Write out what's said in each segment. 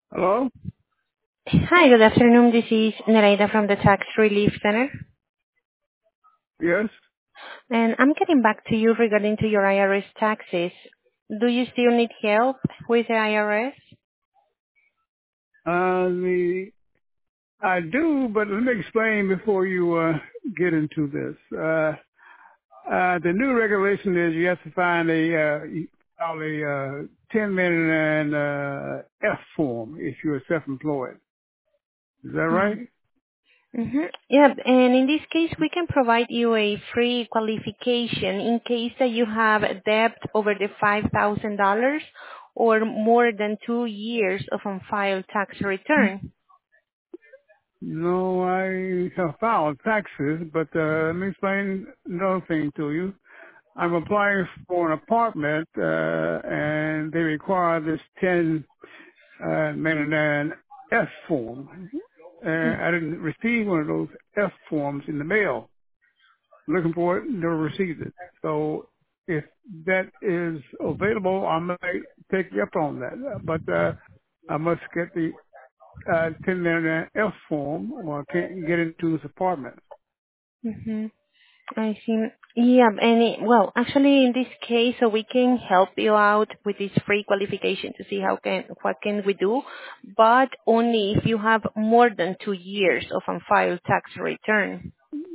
Hello? Hi, good afternoon. This is Nereida from the Tax Relief Center, Yes. and I'm getting back to you regarding to your IRS taxes. Do you still need help with the IRS? I do, but let me explain before you get into this. The new regulation is you have to find file a 1099 F form if you're self-employed. Is that right? Mm-hmm. Yeah, and in this case, we can provide you a free qualification in case that you have a debt over the $5,000 or more than 2 years of unfiled tax return. No, I have filed taxes, but let me explain another thing to you. I'm applying for an apartment, and they require this 1099 F form. I didn't receive one of those F forms in the mail. Looking for it, never received it. So if that is available, I might take you up on that. But I must get the 1099 F form, or I can't get into this apartment. Mm-hmm. I see. Yeah, well, actually, in this case, so we can help you out with this free qualification to see what can we do, but only if you have more than 2 years of unfiled tax return.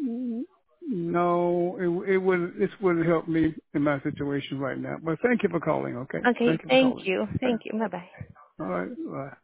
No, it wouldn't. This wouldn't help me in my situation right now. But thank you for calling. Okay, Okay, thank you for thank calling. you. Okay. Thank you. Bye bye. All right. Bye.